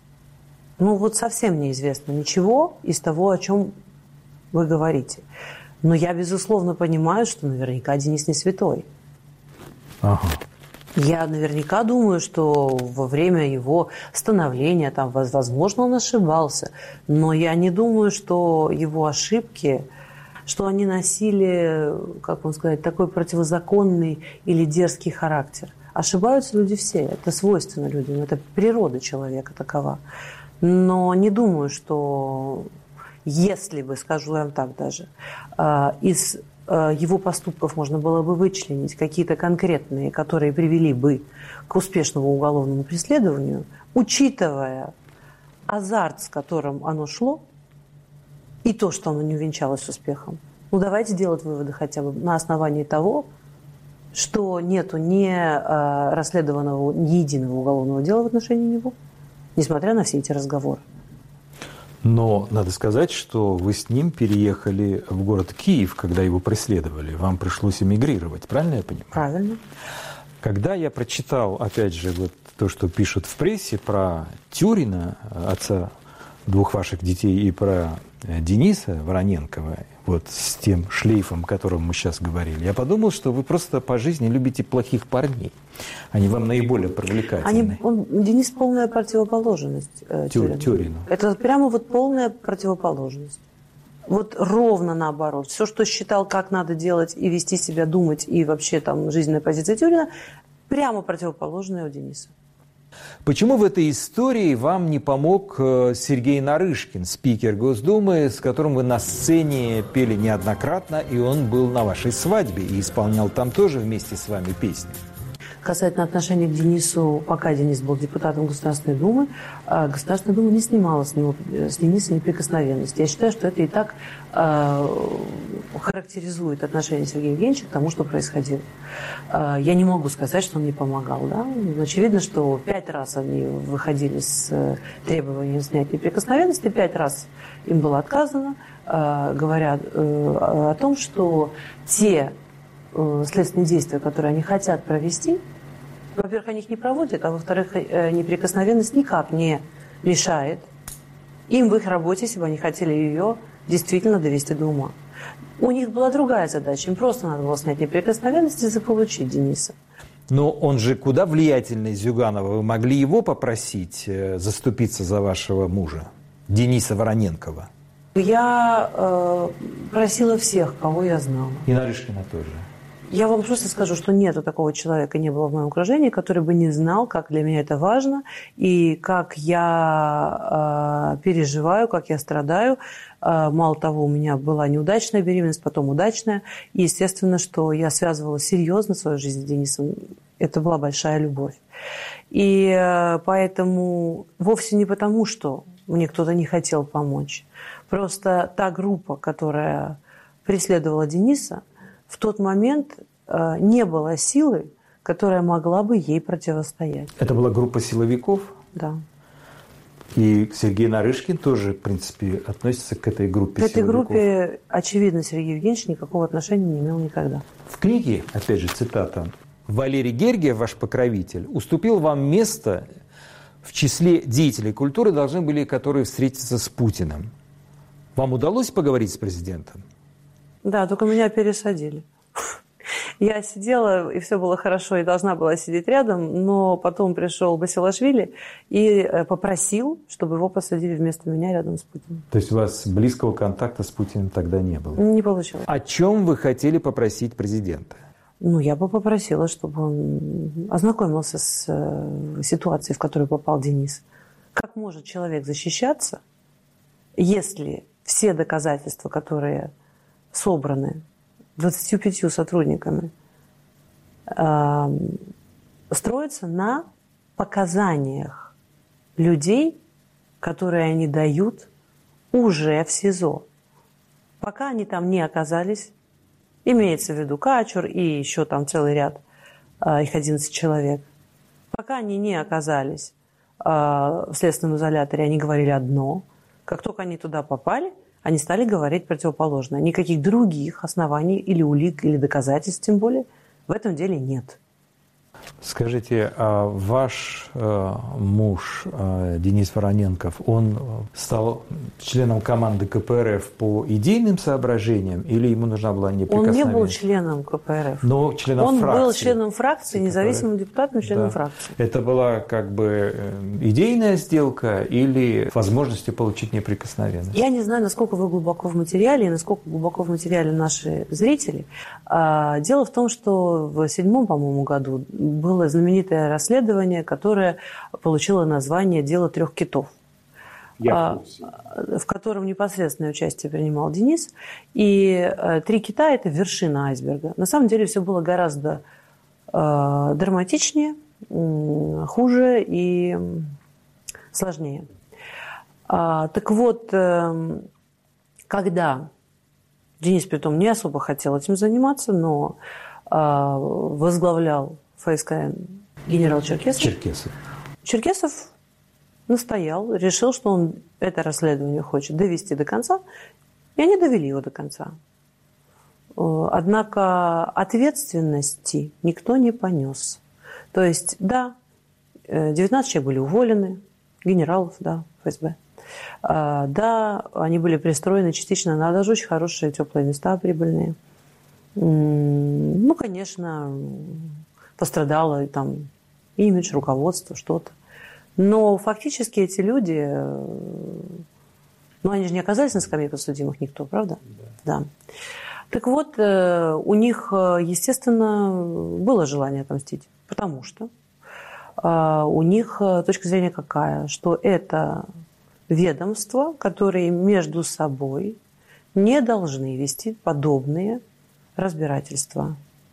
совсем неизвестно ничего из того, о чем вы говорите. Но я, безусловно, понимаю, что наверняка Денис не святой. Ага. Я наверняка думаю, что во время его становления, там, возможно, он ошибался, но я не думаю, что его ошибки, что они носили, как вам сказать, такой противозаконный или дерзкий характер. Ошибаются люди все, это свойственно людям, это природа человека такова. Но не думаю, что, если бы, скажу я вам так даже, из его поступков можно было бы вычленить какие-то конкретные, которые привели бы к успешному уголовному преследованию, учитывая азарт, с которым оно шло, и то, что оно не увенчалось успехом. Ну, давайте делать выводы хотя бы на основании того, что нету ни расследованного, ни единого уголовного дела в отношении него, несмотря на все эти разговоры. Но надо сказать, что вы с ним переехали в город Киев, когда его преследовали. Вам пришлось эмигрировать, правильно я понимаю? Правильно. Когда я прочитал, опять же, вот то, что пишут в прессе про Тюрина, отца двух ваших детей, и про Дениса Вороненкова, вот с тем шлейфом, о котором мы сейчас говорили, я подумал, что вы просто по жизни любите плохих парней. Они вам наиболее привлекательны. Денис полная противоположность Тюрину. Это прямо вот полная противоположность. Вот ровно наоборот. Все, что считал, как надо делать и вести себя, думать, и вообще там жизненная позиция Тюрина, прямо противоположная у Дениса. Почему в этой истории вам не помог Сергей Нарышкин, спикер Госдумы, с которым вы на сцене пели неоднократно, и он был на вашей свадьбе и исполнял там тоже вместе с вами песни? Касательно отношения к Денису, пока Денис был депутатом Государственной Думы, Государственная Дума не снимала с Дениса неприкосновенность. Я считаю, что это и так характеризует отношение Сергея Евгеньевича к тому, что происходило. Я не могу сказать, что он не помогал. Да? Очевидно, что 5 раз они выходили с требованием снять неприкосновенность, и 5 раз им было отказано, говоря о том, что те следственные действия, которые они хотят провести, во-первых, они их не проводят, а во-вторых, неприкосновенность никак не мешает им в их работе, если бы они хотели ее действительно довести до ума. У них была другая задача, им просто надо было снять неприкосновенность и заполучить Дениса. Но он же куда влиятельнее Зюганова. Вы могли его попросить заступиться за вашего мужа, Дениса Вороненкова? Я просила всех, кого я знала. И Нарышкина тоже. Я вам просто скажу, что нету такого человека, не было в моем окружении, который бы не знал, как для меня это важно, и как я переживаю, как я страдаю. Мало того, у меня была неудачная беременность, потом удачная. И естественно, что я связывала серьезно свою жизнь с Денисом. Это была большая любовь. И поэтому вовсе не потому, что мне кто-то не хотел помочь. Просто та группа, которая преследовала Дениса, в тот момент не было силы, которая могла бы ей противостоять. Это была группа силовиков? Да. И Сергей Нарышкин тоже, в принципе, относится к этой группе силовиков? К этой группе, очевидно, Сергей Евгеньевич никакого отношения не имел никогда. В книге, опять же, цитата, «Валерий Гергиев, ваш покровитель, уступил вам место в числе деятелей культуры, должны были, которые встретиться с Путиным». Вам удалось поговорить с президентом? Да, только меня пересадили. Я сидела, и все было хорошо, и должна была сидеть рядом, но потом пришел Басилашвили и попросил, чтобы его посадили вместо меня рядом с Путиным. То есть у вас близкого контакта с Путиным тогда не было? Не получилось. О чем вы хотели попросить президента? Ну, я бы попросила, чтобы он ознакомился с ситуацией, в которую попал Денис. Как может человек защищаться, если все доказательства, которые собраны 25 сотрудниками, строятся на показаниях людей, которые они дают уже в СИЗО. Пока они там не оказались, имеется в виду Качур и еще там целый ряд, их 11 человек. Пока они не оказались в следственном изоляторе, они говорили одно. Как только они туда попали, они стали говорить противоположное. Никаких других оснований или улик, или доказательств, тем более, в этом деле нет. Скажите, а ваш муж Денис Вороненков, он стал членом команды КПРФ по идейным соображениям или ему нужна была неприкосновенность? Он не был членом КПРФ. Но членом он фракции. Он был членом фракции, независимым депутатом, членом фракции. Это была как бы идейная сделка или возможность получить неприкосновенность? Я не знаю, насколько вы глубоко в материале и насколько глубоко в материале наши зрители. Дело в том, что в 2007, по-моему, году было знаменитое расследование, которое получило название «Дело трех китов», в котором непосредственное участие принимал Денис. И три кита – это вершина айсберга. На самом деле все было гораздо драматичнее, хуже и сложнее. Так вот, когда Денис, притом, не особо хотел этим заниматься, но возглавлял ФСК генерал Черкесов. Черкесов настоял, решил, что он это расследование хочет довести до конца, и они довели его до конца. Однако ответственности никто не понес. То есть, да, 19 человек были уволены, генералов, да, ФСБ. Да, они были пристроены частично на даже очень хорошие теплые места, прибыльные. Ну, конечно, пострадало там имидж, руководство, что-то. Но фактически эти люди, ну, они же не оказались на скамье подсудимых никто, правда? Да. Так вот, у них, естественно, было желание отомстить, потому что у них точка зрения какая? Что это ведомства, которые между собой не должны вести подобные разбирательства.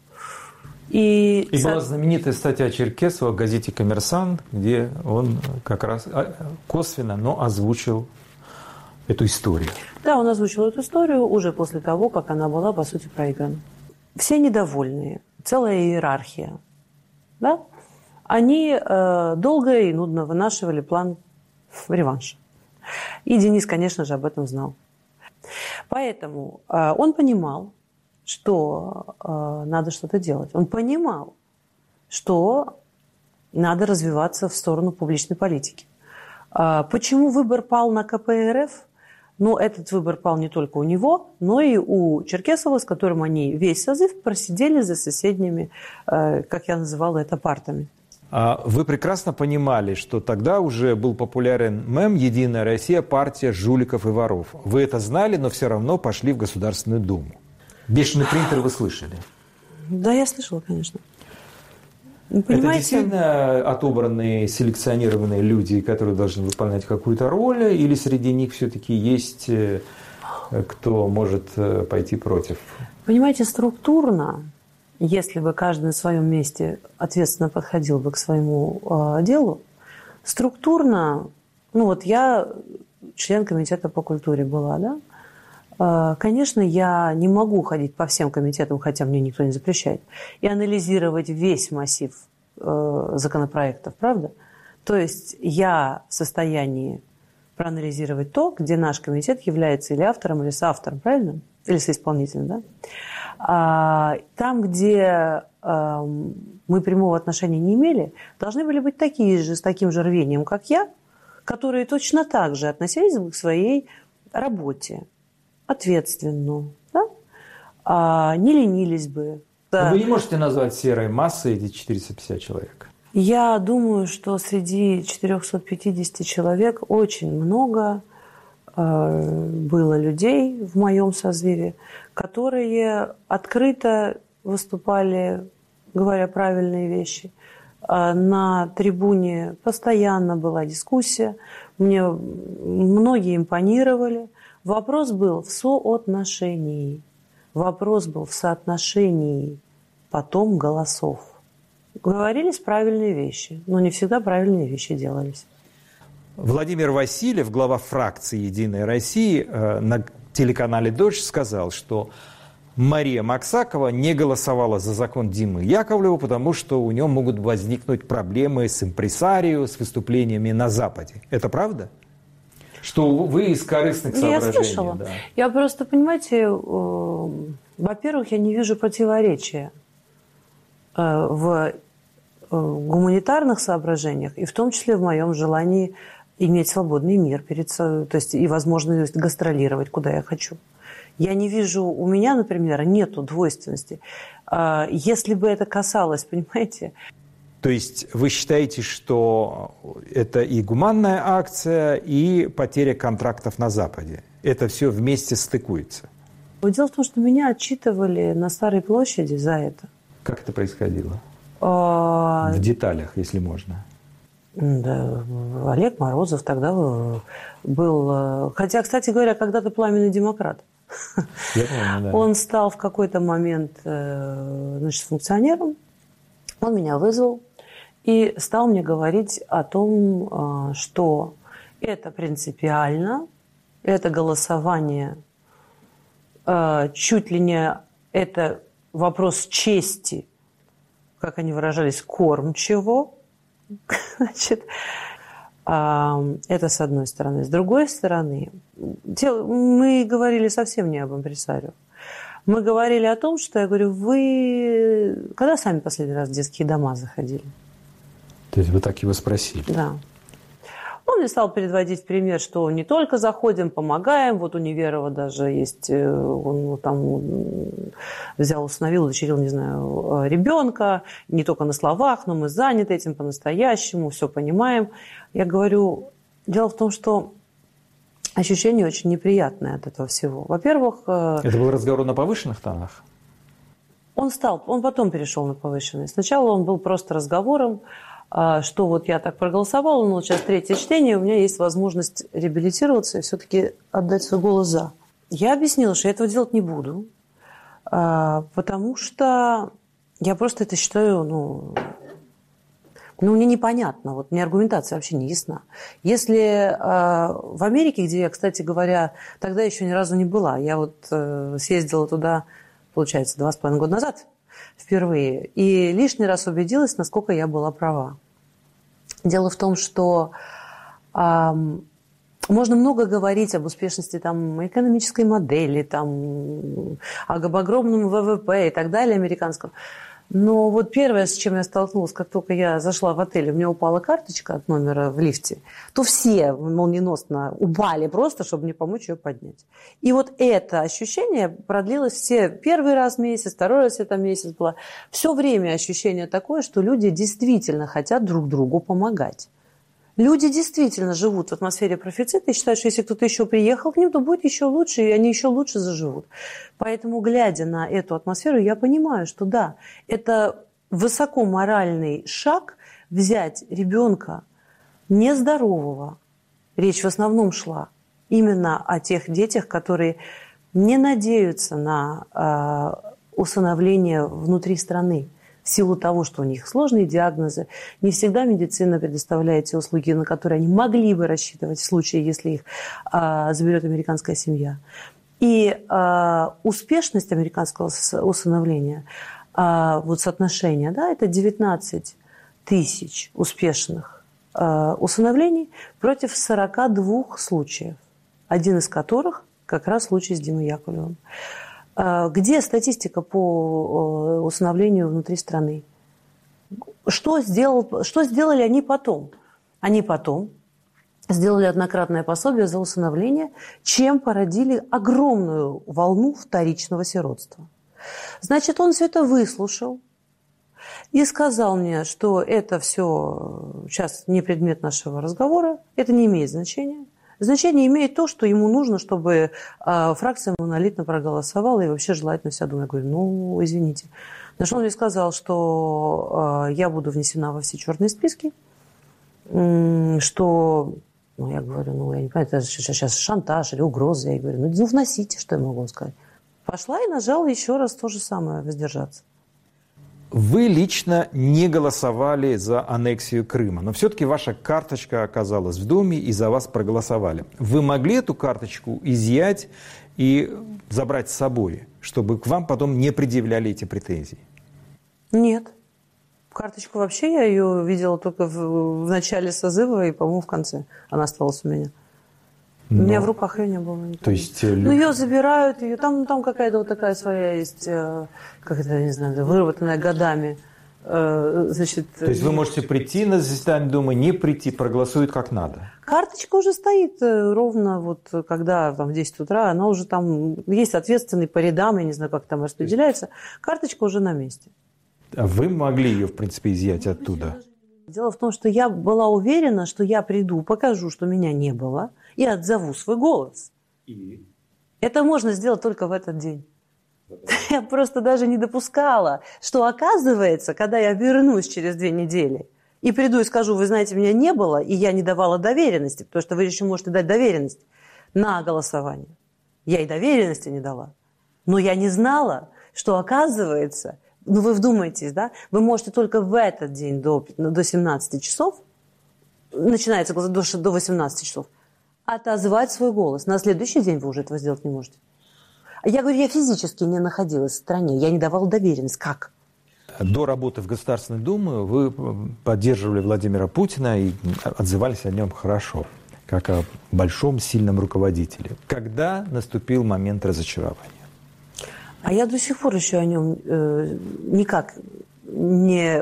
И была знаменитая статья Черкесова в газете «Коммерсант», где он как раз косвенно, но озвучил эту историю. Да, он озвучил эту историю уже после того, как она была, по сути, проиграна. Все недовольные, целая иерархия, да? Они долго и нудно вынашивали план реванша. И Денис, конечно же, об этом знал. Поэтому он понимал, что надо что-то делать. Он понимал, что надо развиваться в сторону публичной политики. Почему выбор пал на КПРФ? Ну, этот выбор пал не только у него, но и у Черкесова, с которым они весь созыв просидели за соседними, как я называла это, партами. Вы прекрасно понимали, что тогда уже был популярен мем «Единая Россия, партия жуликов и воров». Вы это знали, но все равно пошли в Государственную Думу. «Бешеный принтер» вы слышали? Да, я слышала, конечно. Понимаете? Это действительно отобранные, селекционированные люди, которые должны выполнять какую-то роль, или среди них все-таки есть кто может пойти против? Понимаете, структурно, если бы каждый на своем месте ответственно подходил бы к своему делу, структурно, ну вот я член комитета по культуре была, да, конечно, я не могу ходить по всем комитетам, хотя мне никто не запрещает, и анализировать весь массив законопроектов, правда? То есть я в состоянии проанализировать то, где наш комитет является или автором, или соавтором, правильно? Или соисполнителем, да? Там, где мы прямого отношения не имели, должны были быть такие же, с таким же рвением, как я, которые точно так же относились бы к своей работе, ответственно, да? Не ленились бы. Да. Вы не можете назвать серой массой эти 450 человек? Я думаю, что среди 450 человек очень много было людей в моем созыве, которые открыто выступали, говоря правильные вещи. На трибуне постоянно была дискуссия, мне многие импонировали. Вопрос был в соотношении, вопрос был в соотношении потом голосов. Говорились правильные вещи, но не всегда правильные вещи делались. Владимир Васильев, глава фракции «Единой России», на телеканале «Дождь» сказал, что Мария Максакова не голосовала за закон Димы Яковлева, потому что у нее могут возникнуть проблемы с импресарио, с выступлениями на Западе. Это правда? Что вы из корыстных соображений? Я слышала. Да. Я просто, понимаете, во-первых, я не вижу противоречия в гуманитарных соображениях, и в том числе в моем желании иметь свободный мир то есть и возможность гастролировать, куда я хочу. Я не вижу, у меня, например, нету двойственности. Если бы это касалось, понимаете... То есть вы считаете, что это и гуманная акция, и потеря контрактов на Западе? Это все вместе стыкуется? Дело в том, что меня отчитывали на Старой площади за это. Как это происходило? В деталях, если можно. Да, Олег Морозов тогда был... Хотя, кстати говоря, когда-то пламенный демократ. Я помню, да. Он стал в какой-то момент функционером. Он меня вызвал и стал мне говорить о том, что это принципиально, это голосование чуть ли не это вопрос чести, как они выражались, кормчего. Значит, это с одной стороны. С другой стороны, мы говорили совсем не об импресарио. Мы говорили о том, что я говорю, вы когда сами последний раз в детские дома заходили? То есть вы так его спросили? Да. Он мне стал приводить пример, что не только заходим, помогаем. Вот у Неверова даже есть, он там взял, усыновил, удочерил, не знаю, ребенка. Не только на словах, но мы заняты этим по-настоящему, все понимаем. Я говорю, дело в том, что ощущение очень неприятное от этого всего. Во-первых... Это был разговор на повышенных тонах? Он потом перешел на повышенные. Сначала он был просто разговором, что вот я так проголосовала, но сейчас третье чтение, у меня есть возможность реабилитироваться и все-таки отдать свой голос «за». Я объяснила, что я этого делать не буду, потому что я просто это считаю, мне непонятно, вот мне аргументация вообще не ясна. Если в Америке, где я, кстати говоря, тогда еще ни разу не была, я вот съездила туда, получается, 2,5 года назад впервые, и лишний раз убедилась, насколько я была права. Дело в том, что можно много говорить об успешности там, экономической модели, там, об огромном ВВП и так далее американском. Но вот первое, с чем я столкнулась, как только я зашла в отель, у меня упала карточка от номера в лифте, то все молниеносно упали просто, чтобы мне помочь ее поднять. И вот это ощущение продлилось все первый раз месяц, второй раз это месяц было. Все время ощущение такое, что люди действительно хотят друг другу помогать. Люди действительно живут в атмосфере профицита и считают, что если кто-то еще приехал к ним, то будет еще лучше, и они еще лучше заживут. Поэтому, глядя на эту атмосферу, я понимаю, что да, это высокоморальный шаг взять ребенка нездорового. Речь в основном шла именно о тех детях, которые не надеются на усыновление внутри страны. В силу того, что у них сложные диагнозы, не всегда медицина предоставляет те услуги, на которые они могли бы рассчитывать в случае, если их заберет американская семья. И успешность американского усыновления, вот соотношение, да, это 19 тысяч успешных усыновлений против 42 случаев, один из которых как раз случай с Димой Яковлевым. Где статистика по усыновлению внутри страны? Что сделали они потом? Они потом сделали однократное пособие за усыновление, чем породили огромную волну вторичного сиротства. Значит, он все это выслушал и сказал мне, что это все сейчас не предмет нашего разговора, это не имеет значения. Значение имеет то, что ему нужно, чтобы фракция монолитно проголосовала и вообще желательно вся Дума. Я говорю, извините. На что он мне сказал, что я буду внесена во все черные списки, что, я говорю, я не понимаю, это сейчас шантаж или угроза. Я говорю, вносите, что я могу вам сказать. Пошла и нажала еще раз то же самое, воздержаться. Вы лично не голосовали за аннексию Крыма, но все-таки ваша карточка оказалась в Думе и за вас проголосовали. Вы могли эту карточку изъять и забрать с собой, чтобы к вам потом не предъявляли эти претензии? Нет. Карточку вообще я ее видела только в начале созыва и, по-моему, в конце. Она осталась у меня. У меня в руках ее не было. То есть, ее забирают, там какая-то вот такая своя есть, как это, не знаю, выработанная годами Значит, то есть вы можете прийти на заседание Думы, не прийти, проголосуют как надо? Карточка уже стоит ровно, вот когда там, в 10 утра, она уже там, есть ответственный по рядам, я не знаю, как там распределяется, карточка уже на месте. А вы могли ее, в принципе, изъять оттуда? Дело в том, что я была уверена, что я приду, покажу, что меня не было, и отзову свой голос. И? Это можно сделать только в этот день. Я просто даже не допускала, что оказывается, когда я вернусь через 2 недели и приду и скажу, вы знаете, меня не было, и я не давала доверенности, потому что вы еще можете дать доверенность на голосование. Я и доверенности не дала. Но я не знала, что оказывается, ну вы вдумайтесь, да, вы можете только в этот день до 17 часов, начинается до 18 часов, отозвать свой голос. На следующий день вы уже этого сделать не можете. Я говорю, я физически не находилась в стране, я не давала доверенность. Как? До работы в Государственной Думе вы поддерживали Владимира Путина и отзывались о нем хорошо, как о большом, сильном руководителе. Когда наступил момент разочарования? А я до сих пор еще о нем никак не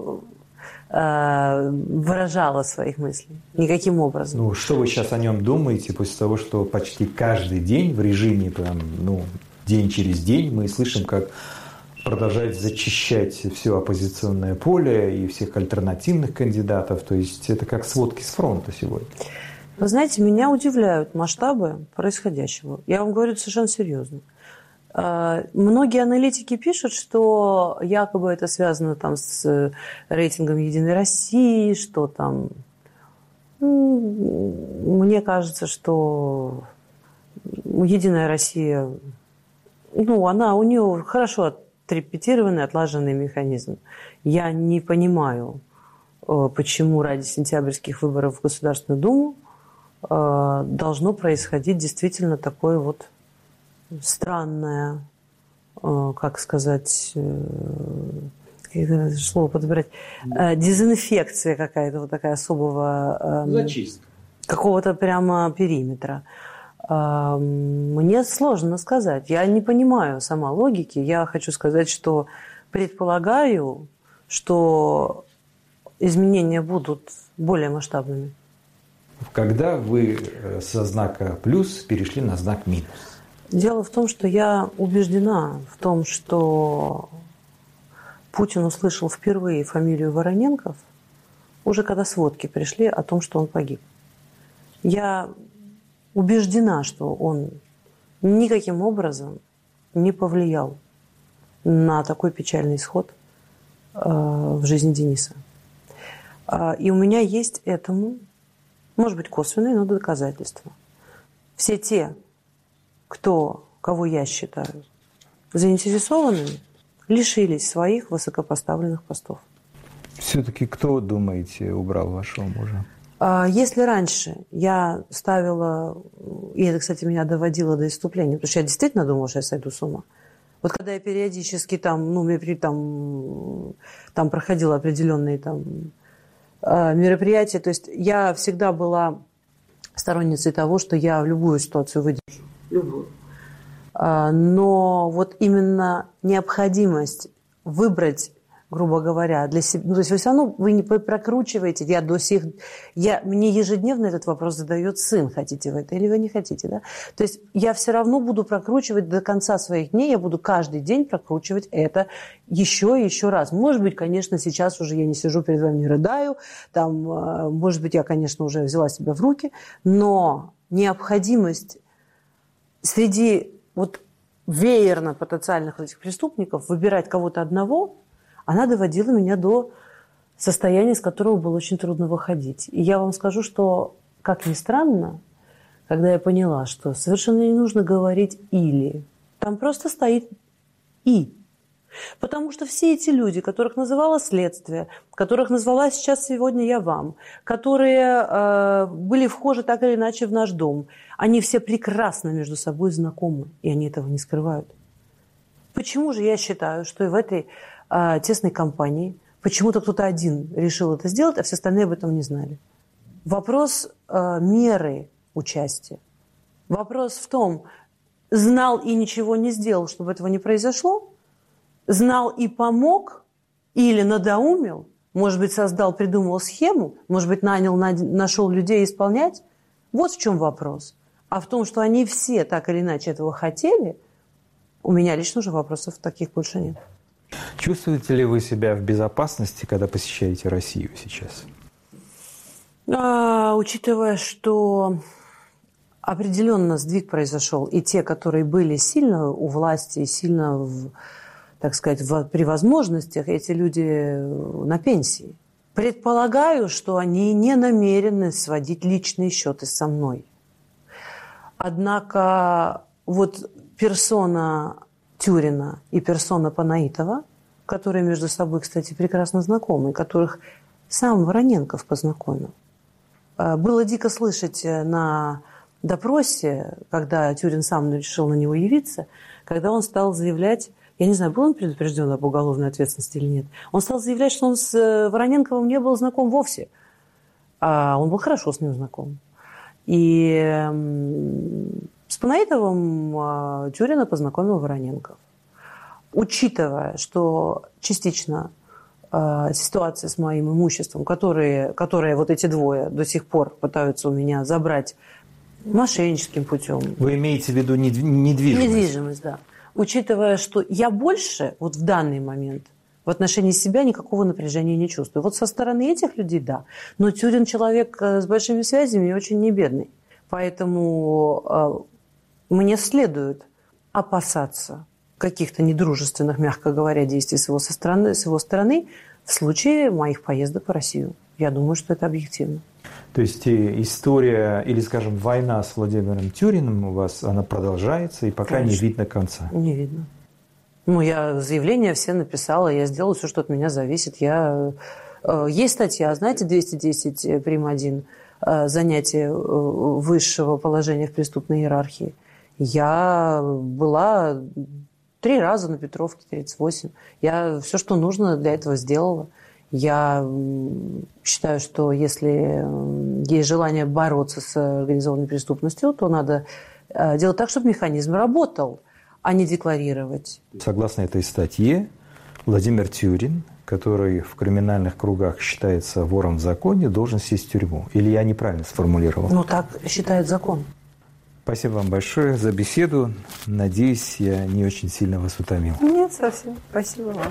выражала своих мыслей. Никаким образом. Ну, что вы сейчас о нем думаете после того, что почти каждый день в режиме, день через день мы слышим, как продолжает зачищать все оппозиционное поле и всех альтернативных кандидатов. То есть это как сводки с фронта сегодня. Вы знаете, меня удивляют масштабы происходящего. Я вам говорю совершенно серьезно. Многие аналитики пишут, что якобы это связано там с рейтингом «Единой России», что там... Мне кажется, что «Единая Россия», у нее хорошо отрепетированный, отлаженный механизм. Я не понимаю, почему ради сентябрьских выборов в Государственную Думу должно происходить действительно такое вот странное, как сказать, слово подбирать, дезинфекция какая-то вот такая особого... Зачистка. Какого-то прямо периметра. Мне сложно сказать. Я не понимаю сама логики. Я хочу сказать, что предполагаю, что изменения будут более масштабными. Когда вы со знака плюс перешли на знак минус? Дело в том, что я убеждена в том, что Путин услышал впервые фамилию Вороненков, уже когда сводки пришли о том, что он погиб. Я убеждена, что он никаким образом не повлиял на такой печальный исход в жизни Дениса. И у меня есть этому, может быть, косвенные, но доказательства. Все те, кого я считаю заинтересованными, лишились своих высокопоставленных постов. Все-таки кто, думаете, убрал вашего мужа? Если раньше я ставила, и это, кстати, меня доводило до исступления, потому что я действительно думала, что я сойду с ума. Вот когда я периодически там проходила определенные мероприятия, то есть я всегда была сторонницей того, что я в любую ситуацию выдержу. Любую. Но вот именно необходимость выбрать, грубо говоря, для себя... то есть вы все равно не прокручиваете. Мне ежедневно этот вопрос задает сын, хотите вы это или вы не хотите. Да? То есть я все равно буду прокручивать до конца своих дней, я буду каждый день прокручивать это еще и еще раз. Может быть, конечно, сейчас уже я не сижу перед вами, не рыдаю, может быть, я, конечно, уже взяла себя в руки, но необходимость среди веерно потенциальных этих преступников выбирать кого-то одного, она доводила меня до состояния, из которого было очень трудно выходить. И я вам скажу, что, как ни странно, когда я поняла, что совершенно не нужно говорить «или», там просто стоит «и». Потому что все эти люди, которых называло следствие, которых назвала сейчас сегодня я вам, которые были вхожи так или иначе в наш дом, они все прекрасно между собой знакомы, и они этого не скрывают. Почему же я считаю, что и в этой тесной компании почему-то кто-то один решил это сделать, а все остальные об этом не знали? Вопрос меры участия. Вопрос в том, знал и ничего не сделал, чтобы этого не произошло, знал и помог, Или надоумил, может быть, придумал схему, может быть, нашел людей исполнять. Вот в чем вопрос. А в том, что они все так или иначе этого хотели, у меня лично уже вопросов таких больше нет. Чувствуете ли вы себя в безопасности, когда посещаете Россию сейчас? Учитывая, что определенно сдвиг произошел, и те, которые были сильно у власти, сильно, так сказать, при возможностях, эти люди на пенсии. Предполагаю, что они не намерены сводить личные счеты со мной. Однако вот персона Тюрина и персона Панаитова, которые между собой, кстати, прекрасно знакомы, которых сам Вороненков познакомил. Было дико слышать на допросе, когда Тюрин сам решил на него явиться, когда он стал заявлять, я не знаю, был он предупрежден об уголовной ответственности или нет, он стал заявлять, что он с Вороненковым не был знаком вовсе, а он был хорошо с ним знаком. И с Панаитовым Тюрина познакомил Вороненков. Учитывая, что частично ситуация с моим имуществом, которые вот эти двое до сих пор пытаются у меня забрать мошенническим путем. Вы имеете в виду недвижимость? Недвижимость, да. Учитывая, что я больше вот в данный момент в отношении себя никакого напряжения не чувствую. Вот со стороны этих людей, да. Но Тюрин человек с большими связями и очень не бедный. Поэтому мне следует опасаться каких-то недружественных, мягко говоря, действий с его стороны в случае моих поездок в Россию. Я думаю, что это объективно. То есть история или, скажем, война с Владимиром Тюриным у вас, она продолжается и пока Конечно. Не видно конца? Не видно. Я заявления все написала, я сделала все, что от меня зависит. Есть статья, знаете, 210 прим. 1, занятие высшего положения в преступной иерархии. Я была 3 раза на Петровке, 38. Я все, что нужно для этого сделала. Я считаю, что если есть желание бороться с организованной преступностью, то надо делать так, чтобы механизм работал, а не декларировать. Согласно этой статье, Владимир Тюрин, который в криминальных кругах считается вором в законе, должен сесть в тюрьму. Или я неправильно сформулировал? Так считает закон. Спасибо вам большое за беседу. Надеюсь, я не очень сильно вас утомил. Нет, совсем. Спасибо вам.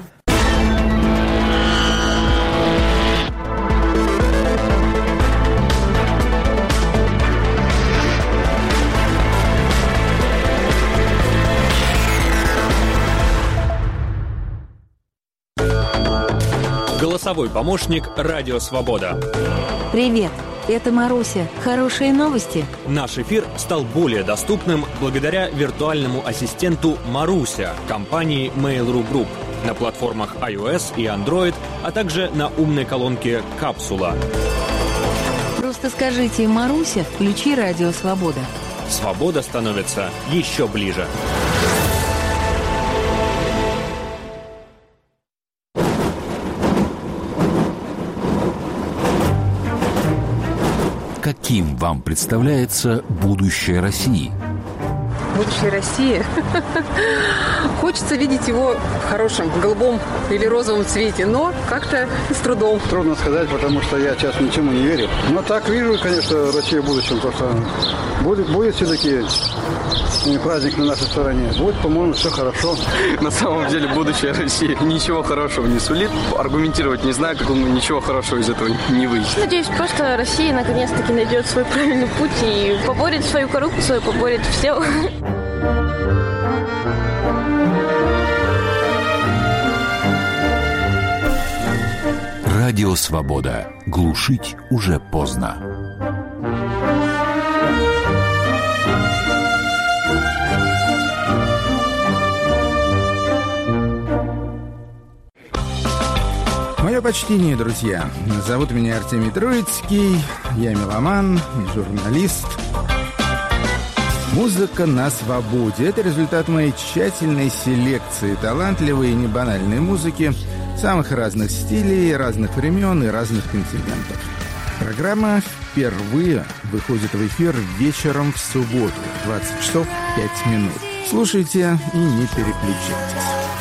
Голосовой помощник «Радио Свобода». Привет, это Маруся. Хорошие новости? Наш эфир стал более доступным благодаря виртуальному ассистенту «Маруся» компании Mail.ru Group на платформах iOS и Android, а также на умной колонке «Капсула». Просто скажите «Маруся, включи «Радио Свобода». Свобода становится еще ближе. Каким вам представляется будущее России? Будущее России? Хочется видеть его в хорошем, голубом или розовом цвете, но как-то с трудом. Трудно сказать, потому что я сейчас ничему не верю. Но так вижу, конечно, Россия в будущем. Просто будет все-таки праздник на нашей стороне. Будет, по-моему, все хорошо. На самом деле будущее России ничего хорошего не сулит. Аргументировать не знаю, как ничего хорошего из этого не выйдет. Надеюсь, просто Россия наконец-таки найдет свой правильный путь и поборет свою коррупцию, поборет все. Радио Свобода. Глушить уже поздно. Мое почтение, друзья. Зовут меня Артемий Троицкий. Я меломан, журналист. Музыка на свободе. Это результат моей тщательной селекции талантливой и небанальной музыки самых разных стилей, разных времен и разных континентов. Программа впервые выходит в эфир вечером в субботу, 20 часов 5 минут. Слушайте и не переключайтесь.